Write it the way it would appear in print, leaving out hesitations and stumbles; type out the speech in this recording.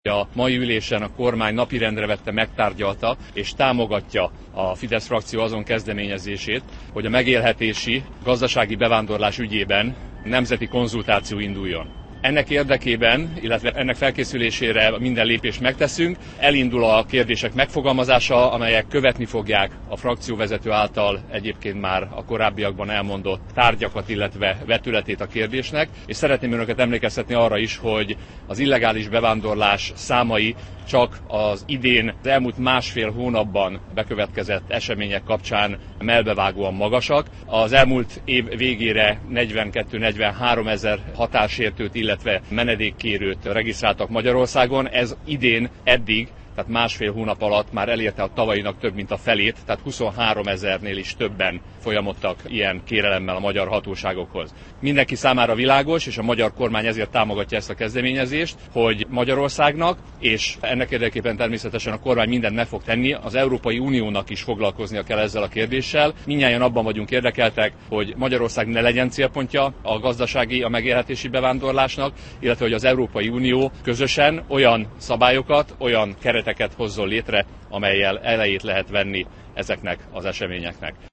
A mai ülésen a kormány napirendre vette, megtárgyalta és támogatja a Fidesz frakció azon kezdeményezését, hogy a megélhetési, gazdasági bevándorlás ügyében nemzeti konzultáció induljon. Ennek érdekében, illetve ennek felkészülésére minden lépést megteszünk. Elindul a kérdések megfogalmazása, amelyek követni fogják a frakcióvezető által egyébként már a korábbiakban elmondott tárgyakat, illetve vetületét a kérdésnek, és szeretném önöket emlékeztetni arra is, hogy az illegális bevándorlás számai csak az idén, az elmúlt másfél hónapban bekövetkezett események kapcsán mellbevágóan magasak. Az elmúlt év végére 42-43 ezer határsértőt, illetve menedékkérőt regisztráltak Magyarországon. Ez idén eddig, tehát másfél hónap alatt már elérte a tavalyinak több mint a felét, tehát 23 ezernél is többen folyamodtak ilyen kérelemmel a magyar hatóságokhoz. Mindenki számára világos, és a magyar kormány ezért támogatja ezt a kezdeményezést, hogy Magyarországnak, és ennek érdekében természetesen a kormány mindent meg fog tenni, az Európai Uniónak is foglalkoznia kell ezzel a kérdéssel. Mindnyájan abban vagyunk érdekeltek, hogy Magyarország ne legyen célpontja a gazdasági, a megélhetési bevándorlásnak, illetve hogy az Európai Unió közösen olyan szabályokat, olyan kereteket hozzon létre, amellyel elejét lehet venni ezeknek az eseményeknek.